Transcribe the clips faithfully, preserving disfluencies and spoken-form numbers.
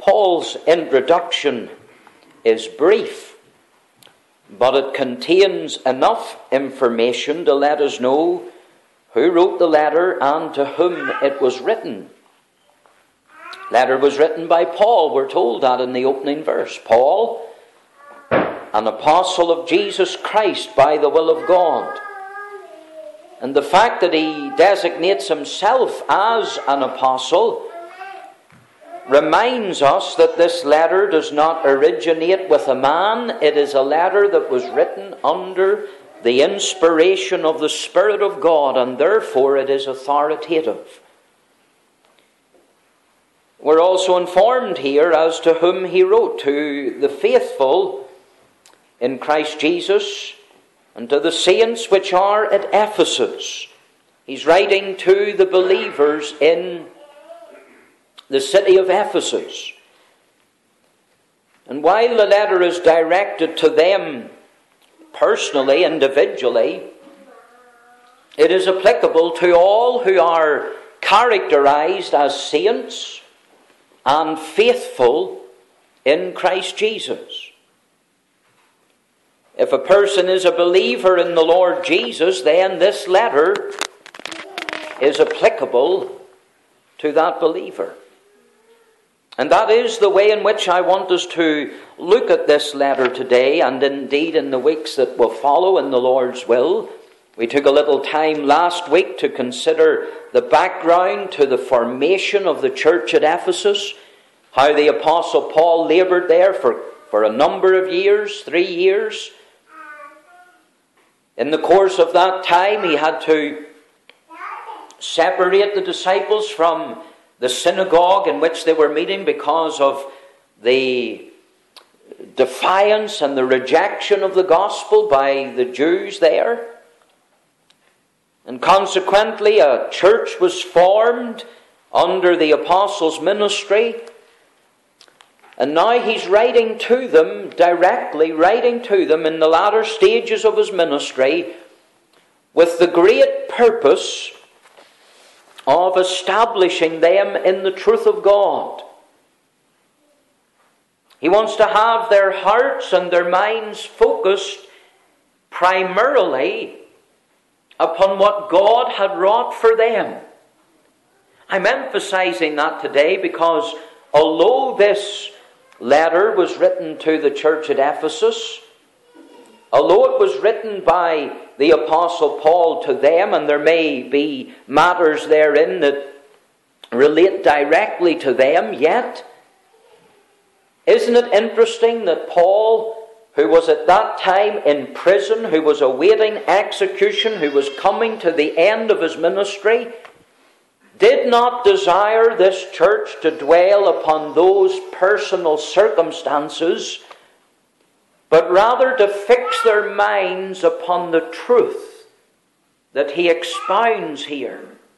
Paul's introduction is brief, but it contains enough information to let us know who wrote the letter and to whom it was written. The letter was written by Paul. We're told that in the opening verse. Paul, an apostle of Jesus Christ by the will of God. And the fact that he designates himself as an apostle reminds us that this letter does not originate with a man. It is a letter that was written under the inspiration of the Spirit of God, and therefore it is authoritative. We're also informed here as to whom he wrote: to the faithful in Christ Jesus, and to the saints which are at Ephesus. He's writing to the believers in the city of Ephesus. And while the letter is directed to them personally, individually, it is applicable to all who are characterized as saints and faithful in Christ Jesus. If a person is a believer in the Lord Jesus, then this letter is applicable to that believer. And that is the way in which I want us to look at this letter today, and indeed in the weeks that will follow in the Lord's will. We took a little time last week to consider the background to the formation of the church at Ephesus, how the Apostle Paul laboured there for, for a number of years, three years. In the course of that time, he had to separate the disciples from the synagogue in which they were meeting because of the defiance and the rejection of the gospel by the Jews there. And consequently, a church was formed under the apostles' ministry. And now he's writing to them directly, writing to them in the latter stages of his ministry with the great purpose of establishing them in the truth of God. He wants to have their hearts and their minds focused primarily upon what God had wrought for them. I'm emphasizing that today because although this letter was written to the church at Ephesus, although it was written by the Apostle Paul to them, and there may be matters therein that relate directly to them, yet, isn't it interesting that Paul, who was at that time in prison, who was awaiting execution, who was coming to the end of his ministry, did not desire this church to dwell upon those personal circumstances, but rather to fix their minds upon the truth that he expounds here.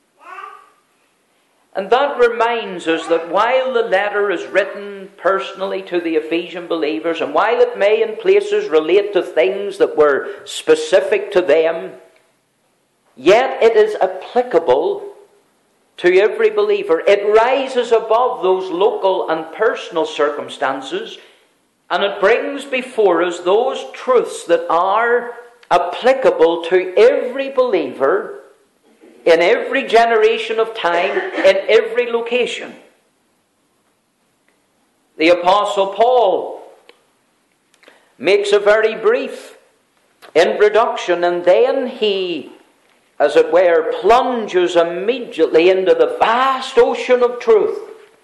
And that reminds us that while the letter is written personally to the Ephesian believers, and while it may in places relate to things that were specific to them, yet it is applicable to every believer. It rises above those local and personal circumstances, and it brings before us those truths that are applicable to every believer in every generation of time, in every location. The Apostle Paul makes a very brief introduction, and then he, as it were, plunges immediately into the vast ocean of truth.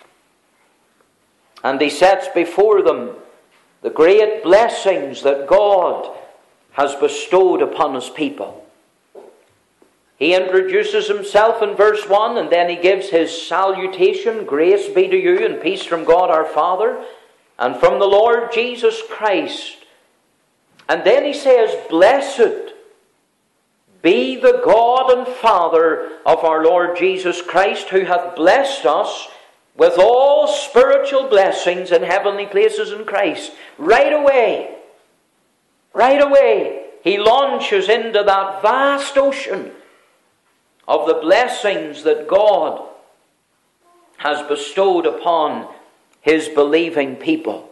And he sets before them the great blessings that God has bestowed upon his people. He introduces himself in verse one, and then he gives his salutation: grace be to you and peace from God our Father and from the Lord Jesus Christ. And then he says, blessed be the God and Father of our Lord Jesus Christ, who hath blessed us with all spiritual blessings in heavenly places in Christ. Right away, right away, he launches into that vast ocean of the blessings that God has bestowed upon his believing people.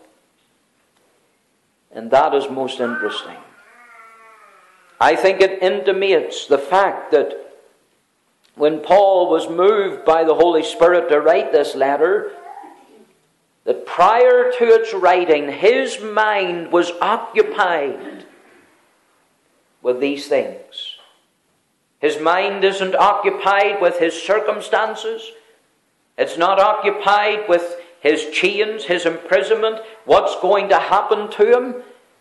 And that is most interesting. I think it intimates the fact that when Paul was moved by the Holy Spirit to write this letter, that prior to its writing, his mind was occupied with these things. His mind isn't occupied with his circumstances. It's not occupied with his chains, his imprisonment, what's going to happen to him.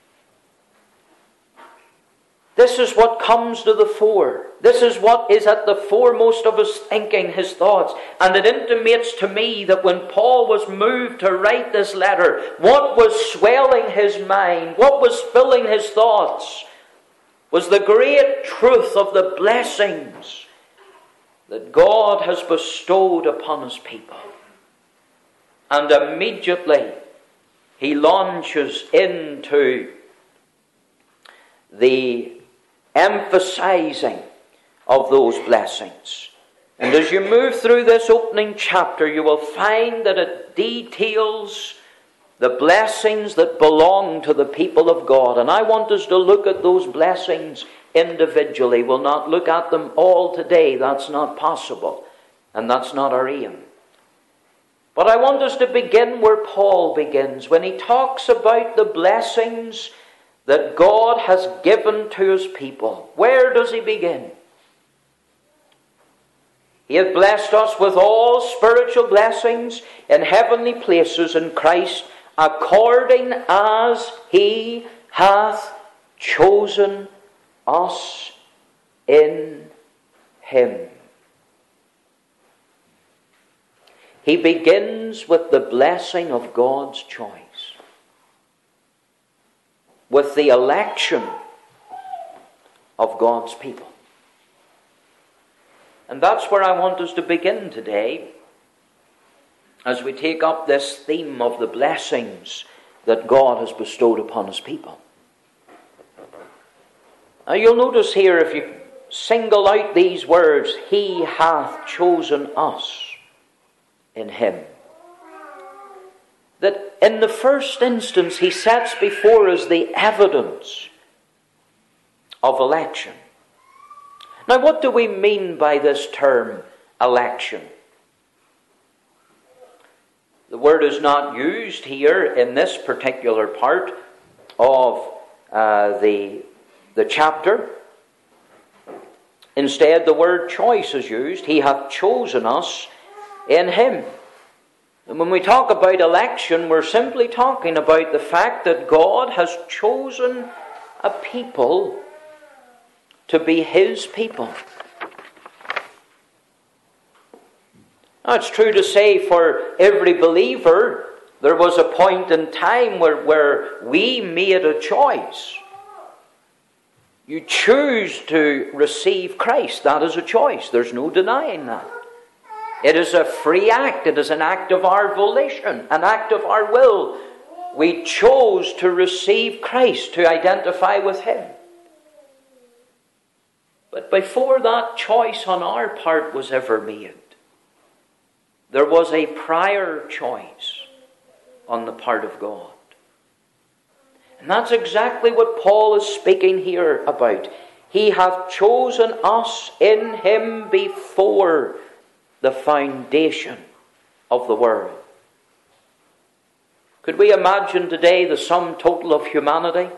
This is what comes to the fore. This is what is at the foremost of his thinking, his thoughts. And it intimates to me that when Paul was moved to write this letter, what was swelling his mind, what was filling his thoughts, was the great truth of the blessings that God has bestowed upon his people. And immediately he launches into the emphasizing of those blessings. And as you move through this opening chapter, you will find that it details the blessings that belong to the people of God. And I want us to look at those blessings individually. We'll not look at them all today. That's not possible. And that's not our aim. But I want us to begin where Paul begins, when he talks about the blessings that God has given to his people. Where does he begin? He hath blessed us with all spiritual blessings in heavenly places in Christ, according as he hath chosen us in him. He begins with the blessing of God's choice, with the election of God's people. And that's where I want us to begin today, as we take up this theme of the blessings that God has bestowed upon his people. Now you'll notice here, if you single out these words, he hath chosen us in him, that in the first instance he sets before us the evidence of election. Now what do we mean by this term, election? The word is not used here in this particular part of uh, the, the chapter. Instead, the word choice is used. He hath chosen us in him. And when we talk about election, we're simply talking about the fact that God has chosen a people to be his people. Now, it's true to say for every believer, there was a point in time where, where we made a choice. You choose to receive Christ. That is a choice. There's no denying that. It is a free act. It is an act of our volition, an act of our will. We chose to receive Christ, to identify with him. But before that choice on our part was ever made, there was a prior choice on the part of God. And that's exactly what Paul is speaking here about. He hath chosen us in him before the foundation of the world. Could we imagine today the sum total of humanity?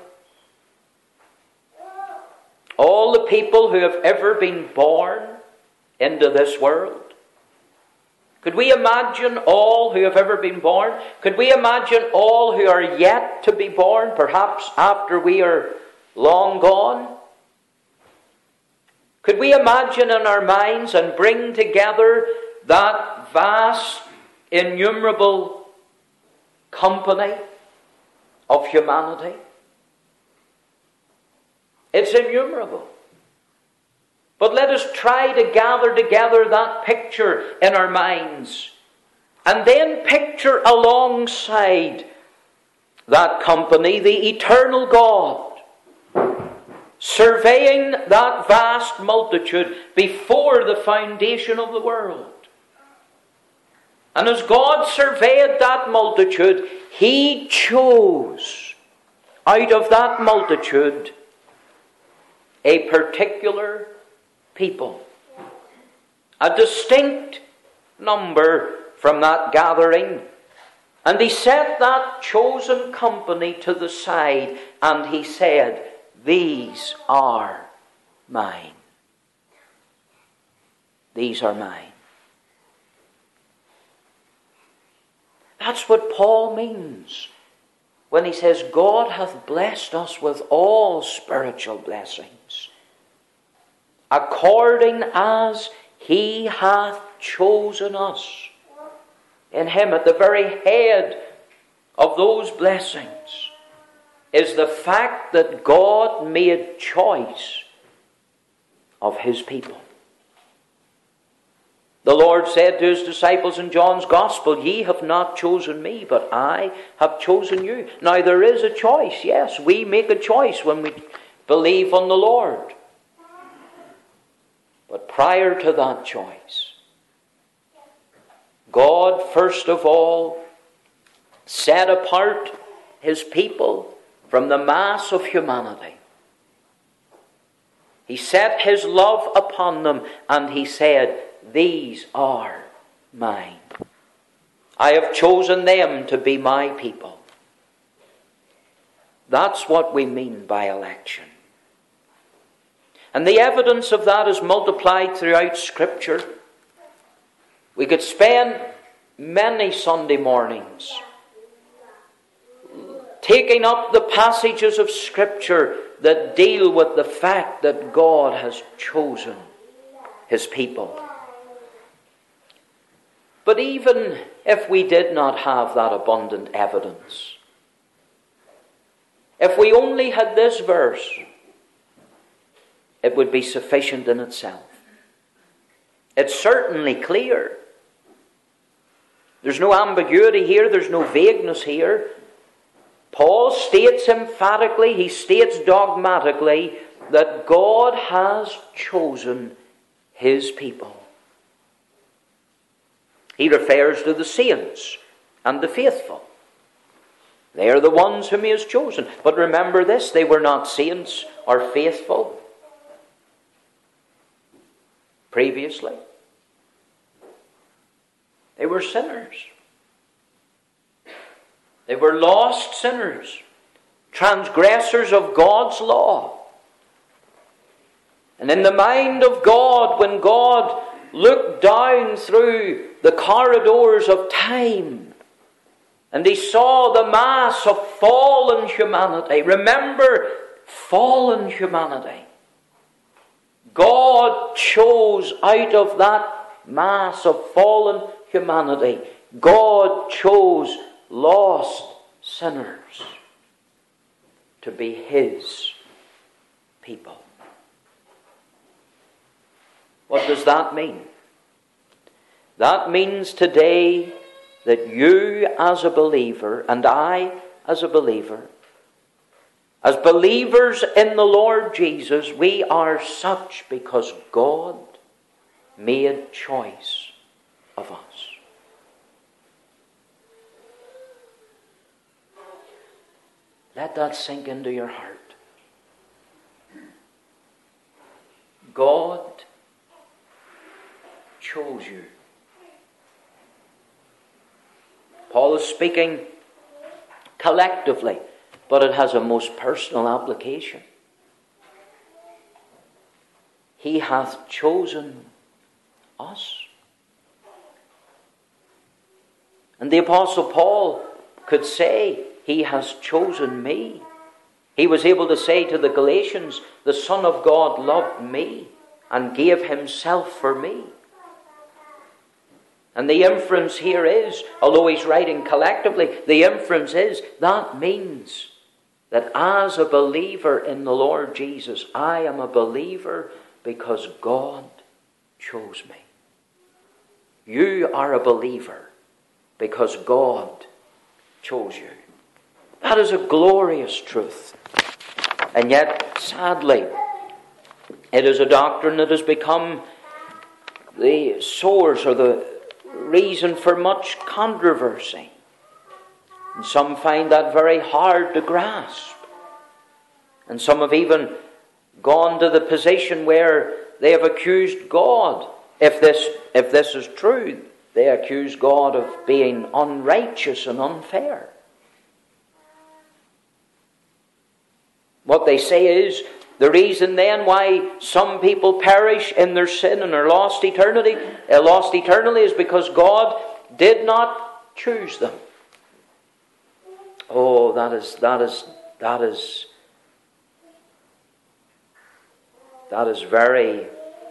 All the people who have ever been born into this world. Could we imagine all who have ever been born? Could we imagine all who are yet to be born, perhaps after we are long gone? Could we imagine in our minds and bring together that vast, innumerable company of humanity? It's innumerable. But let us try to gather together that picture in our minds, and then picture alongside that company the eternal God, surveying that vast multitude before the foundation of the world. And as God surveyed that multitude, He chose out of that multitude a particular people, a distinct number from that gathering. And He set that chosen company to the side, and He said, "These are mine. These are mine." That's what Paul means when he says, God hath blessed us with all spiritual blessings, according as He hath chosen us. In Him, at the very head of those blessings, is the fact that God made choice of His people. The Lord said to His disciples in John's Gospel, "Ye have not chosen me, but I have chosen you." Now there is a choice, yes. We make a choice when we believe on the Lord. But prior to that choice, God first of all set apart His people from the mass of humanity. He set His love upon them, and He said, "These are mine. I have chosen them to be my people." That's what we mean by election. And the evidence of that is multiplied throughout Scripture. We could spend many Sunday mornings taking up the passages of Scripture that deal with the fact that God has chosen His people. But even if we did not have that abundant evidence, if we only had this verse, it would be sufficient in itself. It's certainly clear. There's no ambiguity here, there's no vagueness here. Paul states emphatically, he states dogmatically, that God has chosen His people. He refers to the saints and the faithful. They are the ones whom He has chosen. But remember this, they were not saints or faithful previously. They were sinners. They were lost sinners, transgressors of God's law. And in the mind of God, when God looked down through the corridors of time and He saw the mass of fallen humanity, remember, fallen humanity, God chose out of that mass of fallen humanity, God chose lost sinners to be His people. What does that mean? That means today that you as a believer and I as a believer, as believers in the Lord Jesus, we are such because God made choice of us. Let that sink into your heart. God chose you. Paul is speaking collectively, but it has a most personal application. He hath chosen us. And the Apostle Paul could say, He has chosen me. He was able to say to the Galatians, the Son of God loved me and gave Himself for me. And the inference here is, although he's writing collectively, the inference is, that means that as a believer in the Lord Jesus, I am a believer because God chose me. You are a believer because God chose you. That is a glorious truth. And yet, sadly, it is a doctrine that has become the source or the reason for much controversy. And some find that very hard to grasp. And some have even gone to the position where they have accused God. If this, if this is true, they accuse God of being unrighteous and unfair. What they say is, the reason then why some people perish in their sin and are lost eternity, uh, lost eternally is because God did not choose them. Oh, that is, that is, that is, that is very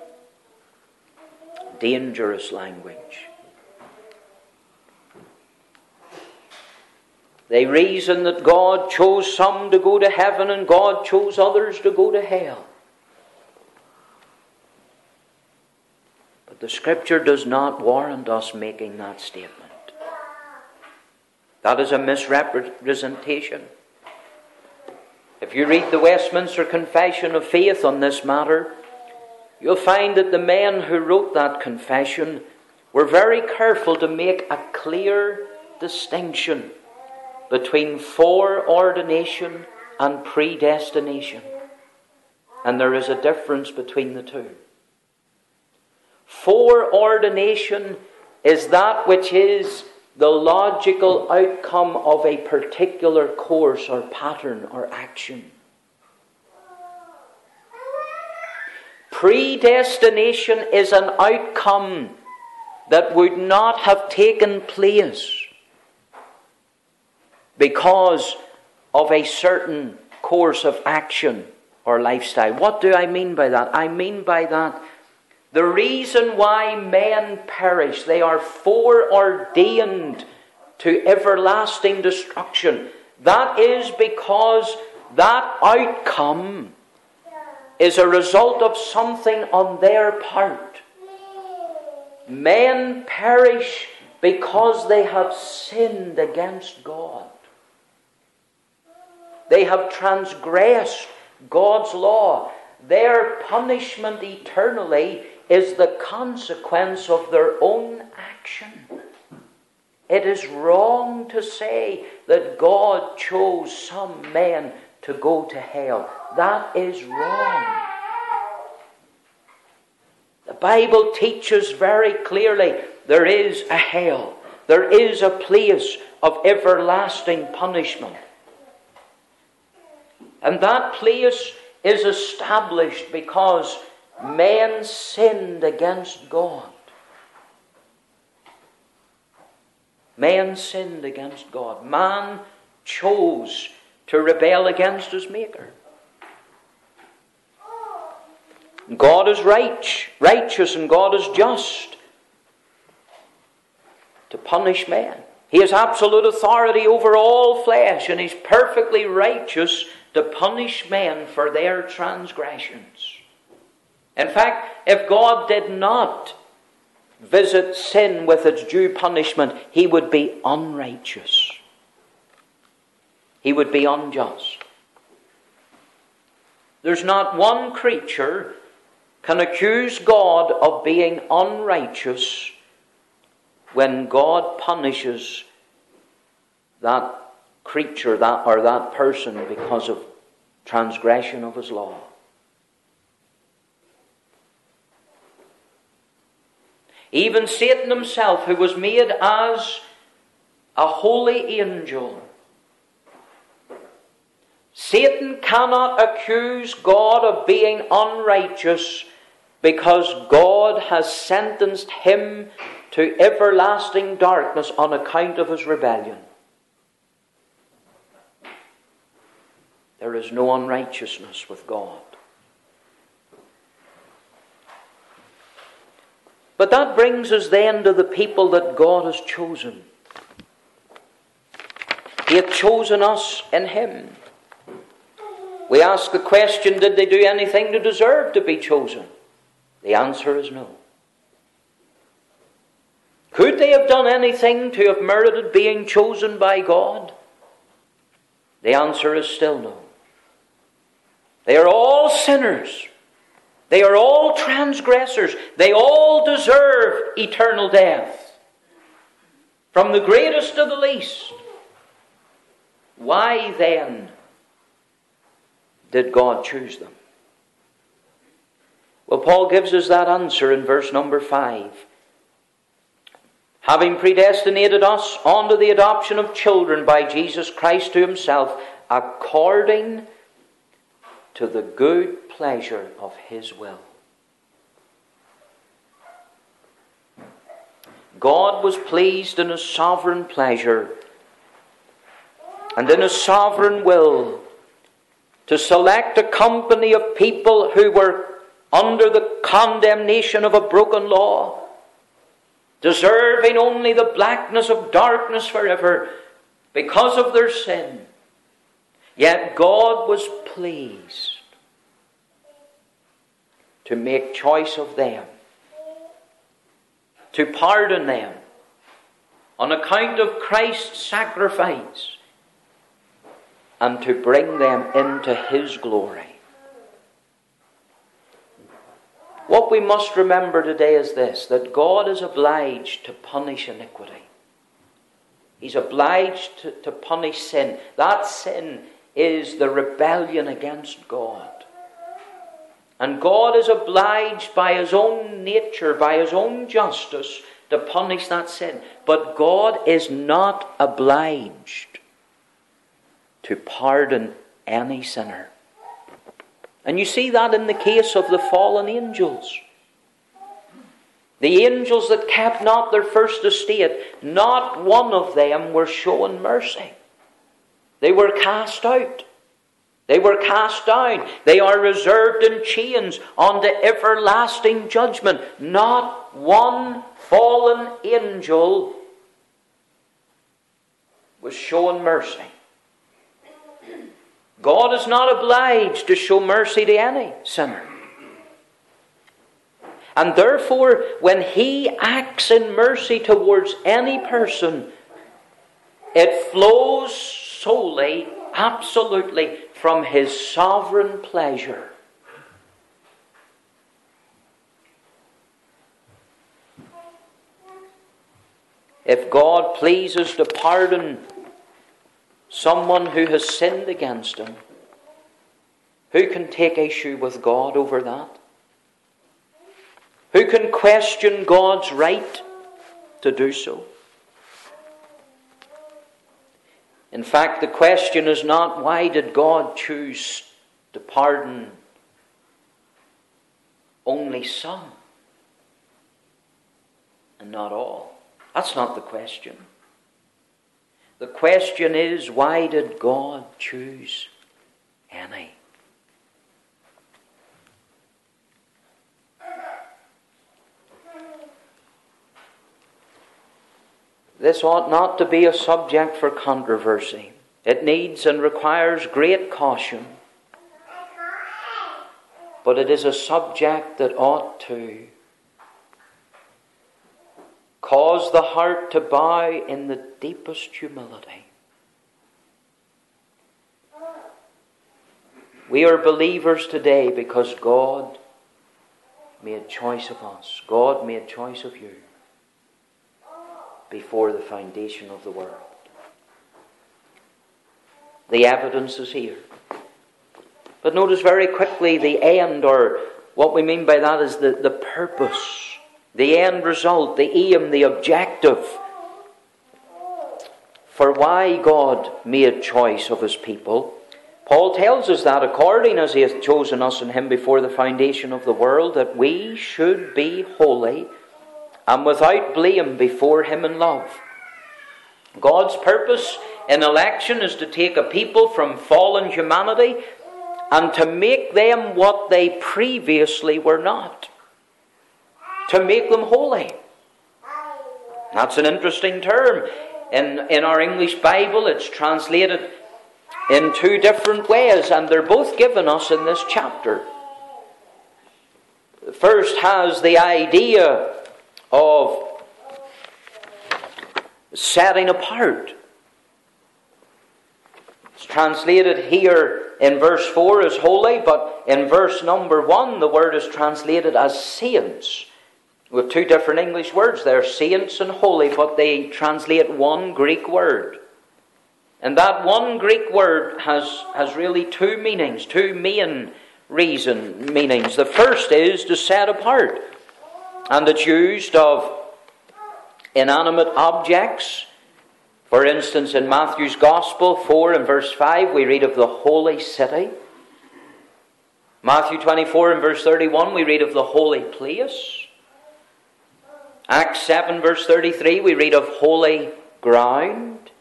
dangerous language. They reason that God chose some to go to heaven and God chose others to go to hell. But the Scripture does not warrant us making that statement. That is a misrepresentation. If you read the Westminster Confession of Faith on this matter, you'll find that the men who wrote that confession were very careful to make a clear distinction between foreordination and predestination. And there is a difference between the two. Foreordination is that which is the logical outcome of a particular course or pattern or action. Predestination is an outcome that would not have taken place because of a certain course of action or lifestyle. What do I mean by that? I mean by that the reason why men perish, they are foreordained to everlasting destruction. That is because that outcome is a result of something on their part. Men perish because they have sinned against God. They have transgressed God's law. Their punishment eternally is the consequence of their own action. It is wrong to say that God chose some men to go to hell. That is wrong. The Bible teaches very clearly there is a hell. There is a place of everlasting punishment. And that place is established because men sinned against God. Man sinned against God. Man chose to rebel against his Maker. God is right, righteous and God is just to punish men. He has absolute authority over all flesh, and He's perfectly righteous to punish men for their transgressions. In fact, if God did not visit sin with its due punishment, He would be unrighteous. He would be unjust. There's not one creature can accuse God of being unrighteous when God punishes that creature that or that person because of transgression of His law. Even Satan himself, who was made as a holy angel, Satan cannot accuse God of being unrighteous because God has sentenced him to everlasting darkness on account of his rebellion. There is no unrighteousness with God. But that brings us then to the people that God has chosen. He hath chosen us in Him. We ask the question, did they do anything to deserve to be chosen? The answer is no. Could they have done anything to have merited being chosen by God? The answer is still no. They are all sinners. They are all transgressors. They all deserve eternal death. from the greatest to the least. Why then did God choose them? Well, Paul gives us that answer in verse number five. Having predestinated us unto the adoption of children by Jesus Christ to himself, according to the good pleasure of his will. God was pleased in his sovereign pleasure and in his sovereign will to select a company of people who were under the condemnation of a broken law, deserving only the blackness of darkness forever because of their sin. Yet God was pleased to make choice of them, to pardon them on account of Christ's sacrifice, and to bring them into his glory. What we must remember today is this, that God is obliged to punish iniquity. He's obliged to, to punish sin. That sin is the rebellion against God. And God is obliged by his own nature, by his own justice, to punish that sin. But God is not obliged to pardon any sinner. And you see that in the case of the fallen angels. The angels that kept not their first estate, not one of them were shown mercy. They were cast out. They were cast down. They are reserved in chains unto everlasting judgment. Not one fallen angel was shown mercy. God is not obliged to show mercy to any sinner. And therefore, when he acts in mercy towards any person, it flows solely, absolutely, from his sovereign pleasure. If God pleases to pardon someone who has sinned against him, who can take issue with God over that? Who can question God's right to do so? In fact, the question is not why did God choose to pardon only some and not all. That's not the question. The question is, why did God choose any? This ought not to be a subject for controversy. It needs and requires great caution. But it is a subject that ought to cause the heart to bow in the deepest humility. We are believers today because God made choice of us. God made choice of you before the foundation of the world. The evidence is here. But notice very quickly the end, or what we mean by that is the, the purpose. The end result, the aim, the objective for why God made choice of his people. Paul tells us that according as he hath chosen us in him before the foundation of the world, that we should be holy and without blame before him in love. God's purpose in election is to take a people from fallen humanity and to make them what they previously were not. To make them holy. That's an interesting term. In, in our English Bible, it's translated in two different ways, and they're both given us in this chapter. The first has the idea of setting apart. It's translated here in verse four as holy, but in verse number one the word is translated as saints. We have two different English words there, saints and holy, but they translate one Greek word. And that one Greek word has, has really two meanings, two main reason meanings. The first is to set apart. And it's used of inanimate objects. For instance, in Matthew's Gospel four and verse five, we read of the holy city. Matthew twenty-four and verse thirty-one, we read of the holy place. Acts seven verse thirty-three, we read of holy ground.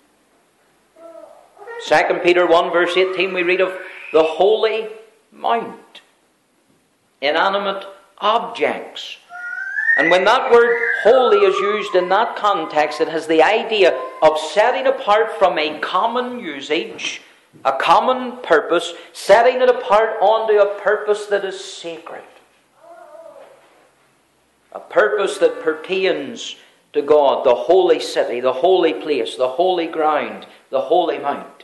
Second Peter one verse eighteen, we read of the holy mount. Inanimate objects. And when that word holy is used in that context, it has the idea of setting apart from a common usage, a common purpose, setting it apart onto a purpose that is sacred. A purpose that pertains to God, the holy city, the holy place, the holy ground, the holy mount.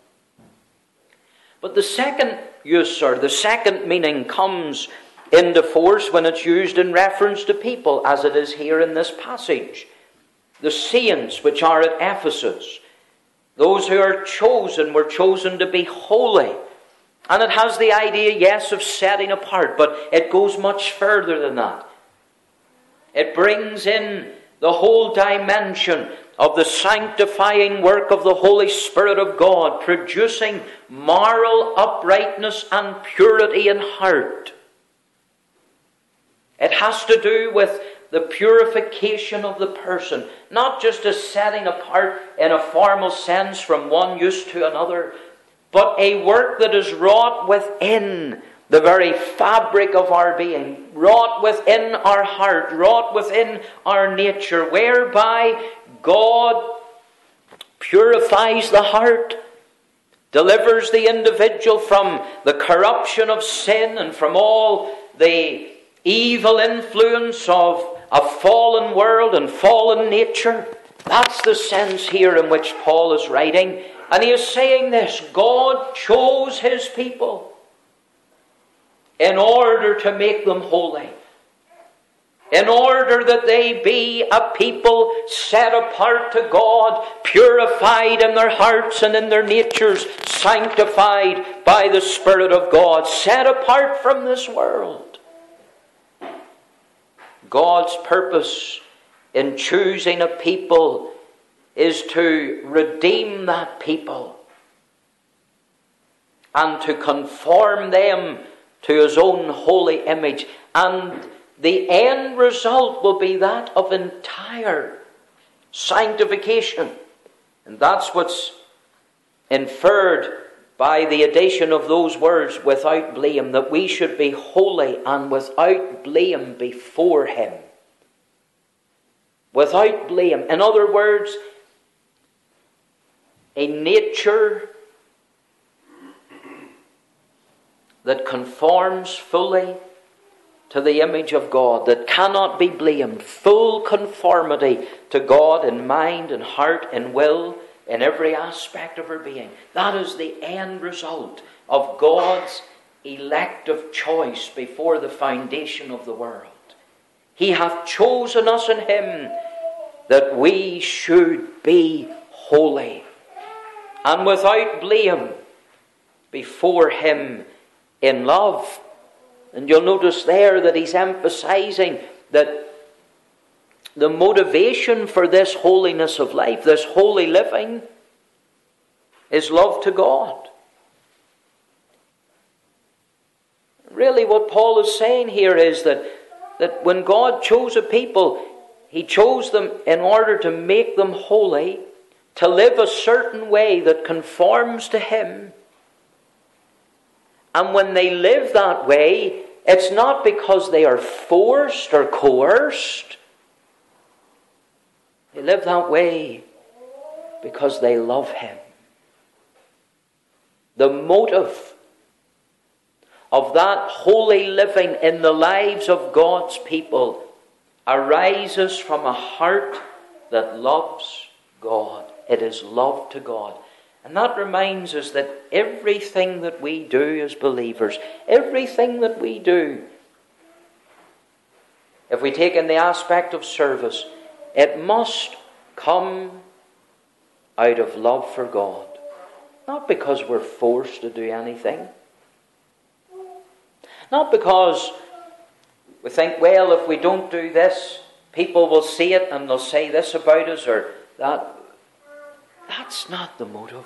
But the second use, or the second meaning, comes into force when it's used in reference to people, as it is here in this passage. The saints which are at Ephesus, those who are chosen, were chosen to be holy. And it has the idea, yes, of setting apart, but it goes much further than that. It brings in the whole dimension of the sanctifying work of the Holy Spirit of God, producing moral uprightness and purity in heart. It has to do with the purification of the person, not just a setting apart in a formal sense from one use to another, but a work that is wrought within the very fabric of our being, wrought within our heart, wrought within our nature, whereby God purifies the heart, delivers the individual from the corruption of sin and from all the evil influence of a fallen world and fallen nature. That's the sense here in which Paul is writing. And he is saying this: God chose His people in order to make them holy, in order that they be a people set apart to God, purified in their hearts and in their natures, sanctified by the Spirit of God, set apart from this world. God's purpose in choosing a people is to redeem that people and to conform them to His own holy image. And the end result will be that of entire sanctification. And that's what's inferred by the addition of those words, without blame, that we should be holy and without blame before Him. Without blame. In other words, a nature that conforms fully to the image of God, that cannot be blamed, full conformity to God in mind and heart and will, in every aspect of our being. That is the end result of God's elective choice before the foundation of the world. He hath chosen us in Him that we should be holy and without blame before Him in love. And you'll notice there that he's emphasizing that the motivation for this holiness of life, this holy living, is love to God. Really what Paul is saying here is that, that when God chose a people, He chose them in order to make them holy, to live a certain way that conforms to Him. And when they live that way, it's not because they are forced or coerced. They live that way because they love Him. The motive of that holy living in the lives of God's people arises from a heart that loves God. It is love to God. And that reminds us that everything that we do as believers, everything that we do, if we take in the aspect of service, it must come out of love for God. Not because we're forced to do anything. Not because we think, well, if we don't do this, people will see it and they'll say this about us or that. That's not the motive.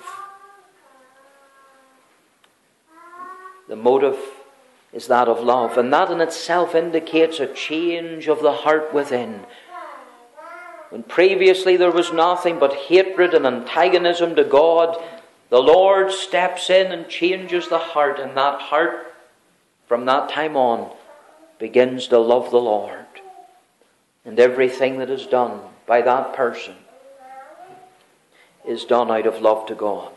The motive is that of love, and that in itself indicates a change of the heart within. When previously there was nothing but hatred and antagonism to God, the Lord steps in and changes the heart, and that heart, from that time on, begins to love the Lord. And everything that is done by that person is done out of love to God.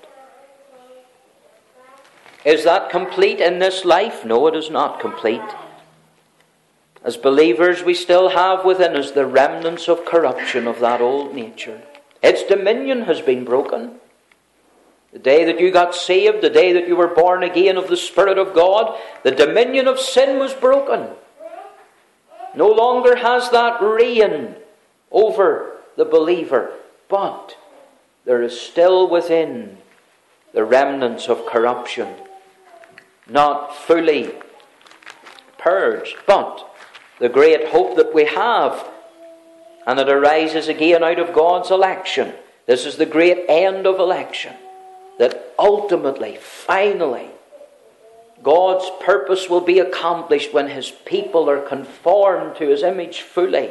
Is that complete in this life? No, it is not complete. As believers, we still have within us the remnants of corruption of that old nature. Its dominion has been broken. The day that you got saved, the day that you were born again of the Spirit of God, the dominion of sin was broken. No longer has that reign over the believer, but there is still within the remnants of corruption, not fully purged, but the great hope that we have, and it arises again out of God's election. This is the great end of election, that ultimately, finally, God's purpose will be accomplished when His people are conformed to His image fully.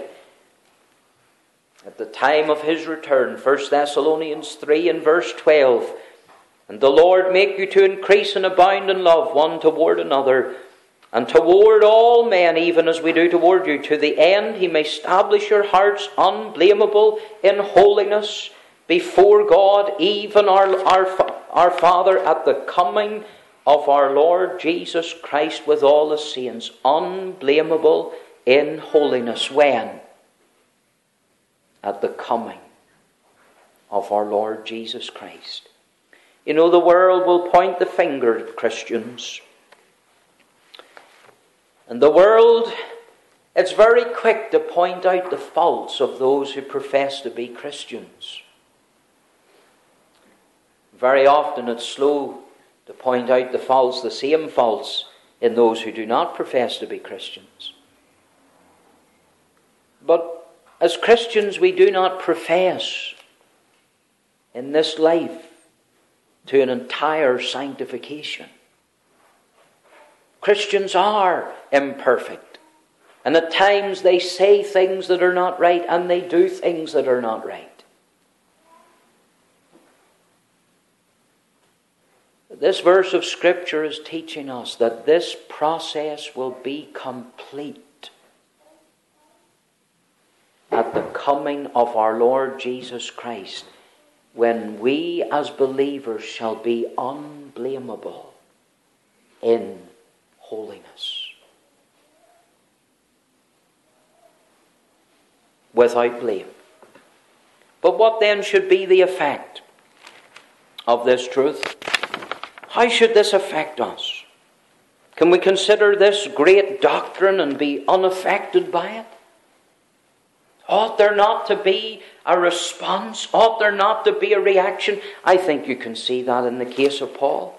At the time of His return, First Thessalonians three and verse twelve, and the Lord make you to increase and abound in love one toward another, and toward all men, even as we do toward you, to the end He may establish your hearts unblameable in holiness before God, even our, our, our Father, at the coming of our Lord Jesus Christ with all the saints, unblameable in holiness. When? At the coming of our Lord Jesus Christ. You know, the world will point the finger at Christians. And the world, it's very quick to point out the faults of those who profess to be Christians. Very often it's slow to point out the faults, the same faults, in those who do not profess to be Christians. But as Christians, we do not profess in this life to an entire sanctification. Christians are imperfect. And at times they say things that are not right, and they do things that are not right. This verse of Scripture is teaching us that this process will be complete at the coming of our Lord Jesus Christ, when we as believers shall be unblameable in holiness, without blame. But what then should be the effect of this truth? How should this affect us? Can we consider this great doctrine and be unaffected by it? Ought there not to be a response? Ought there not to be a reaction? I think you can see that in the case of Paul.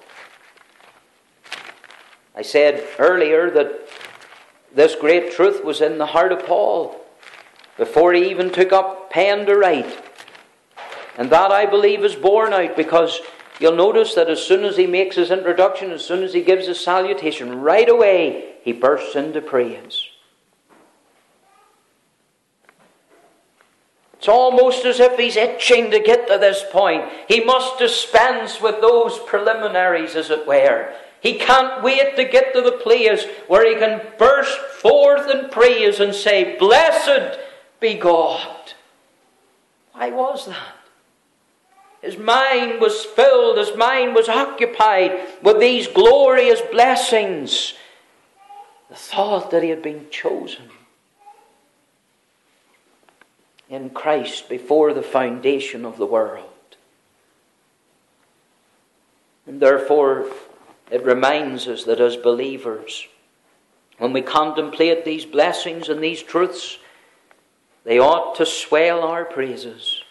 I said earlier that this great truth was in the heart of Paul before he even took up pen to write. And that, I believe, is borne out, because you'll notice that as soon as he makes his introduction, as soon as he gives his salutation, right away he bursts into praise. It's almost as if he's itching to get to this point. He must dispense with those preliminaries, as it were. He can't wait to get to the place where he can burst forth in praise and say, "Blessed be God." Why was that? His mind was filled, his mind was occupied with these glorious blessings. The thought that he had been chosen in Christ before the foundation of the world. And therefore, it reminds us that as believers, When we contemplate these blessings and these truths, they ought to swell our praises.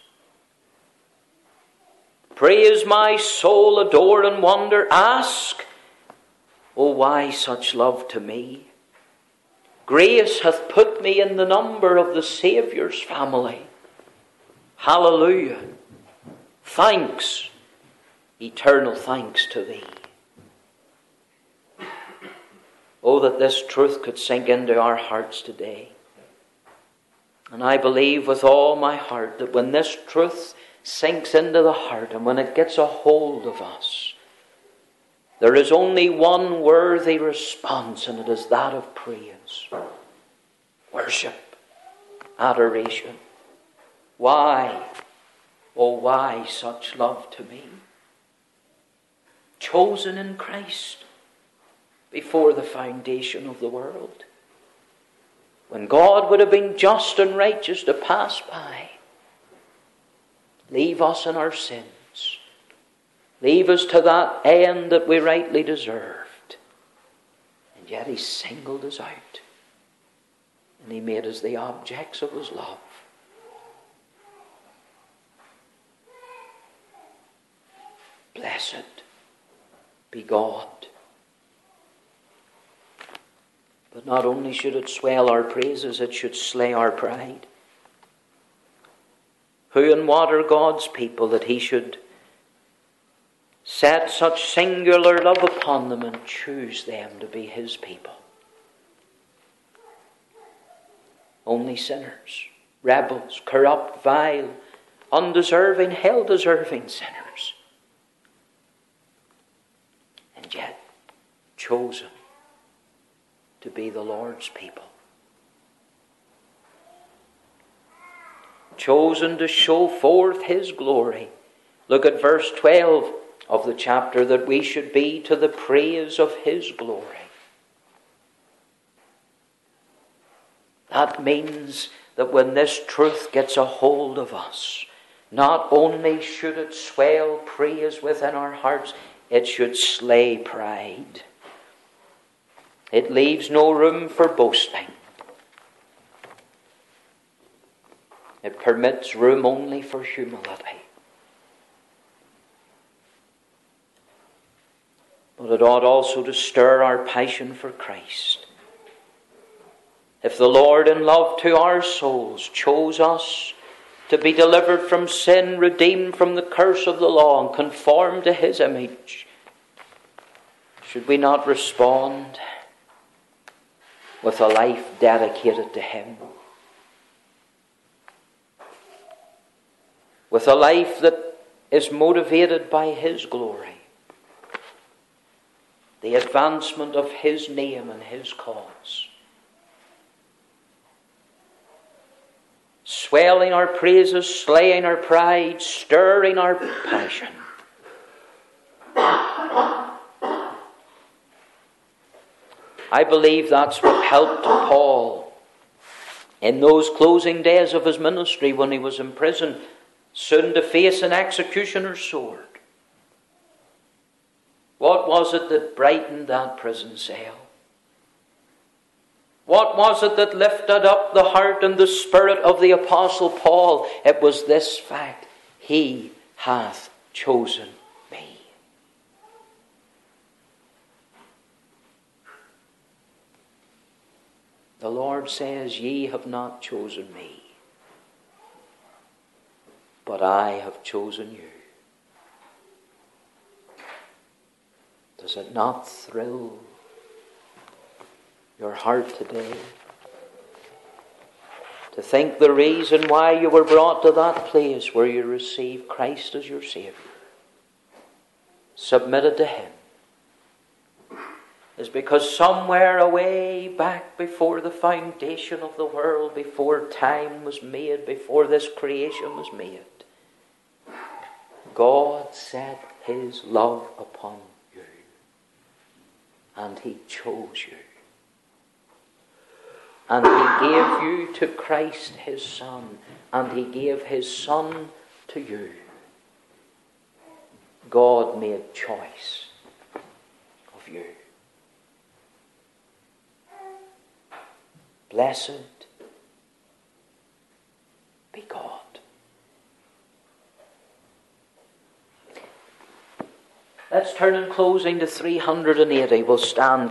Praise my soul, adore and wonder. Ask, oh, why such love to me? Grace hath put me in the number of the Saviour's family. Hallelujah. Thanks, eternal thanks to thee. Oh, that this truth could sink into our hearts today. And I believe with all my heart that when this truth sinks into the heart and when it gets a hold of us, there is only one worthy response, and it is that of praise, worship, adoration. Why, oh why such love to me? Chosen in Christ before the foundation of the world, when God would have been just and righteous to pass by, leave us in our sins, leave us to that end that we rightly deserved, and yet he singled us out, and he made us the objects of his love. Blessed be God. But not only should it swell our praises, it should slay our pride. Who and what are God's people that he should set such singular love upon them and choose them to be his people? Only sinners, rebels, corrupt, vile, undeserving, hell-deserving sinners. And yet, chosen to be the Lord's people. Chosen to show forth his glory. Look at verse twelve of the chapter, that we should be to the praise of his glory. That means that when this truth gets a hold of us, not only should it swell praise within our hearts, it should slay pride. It leaves no room for boasting. It permits room only for humility. But it ought also to stir our passion for Christ. If the Lord in love to our souls chose us to be delivered from sin, redeemed from the curse of the law, and conformed to his image, should we not respond with a life dedicated to him? With a life that is motivated by his glory, the advancement of his name and his cause. Swelling our praises, slaying our pride, stirring our passion. I believe that's what helped Paul in those closing days of his ministry when he was in prison, soon to face an executioner's sword. What was it that brightened that prison cell? What was it that lifted up the heart and the spirit of the Apostle Paul? It was this fact: he hath chosen me. The Lord says, ye have not chosen me, but I have chosen you. Does it not thrill your heart today to think the reason why you were brought to that place where you received Christ as your Savior, submitted to him, is because somewhere away back before the foundation of the world, before time was made, before this creation was made, God set his love upon you, and he chose you, and he gave you to Christ his Son, and he gave his Son to you. God made choice of you. Blessed be God. Let's turn in closing to three hundred eighty. We'll stand.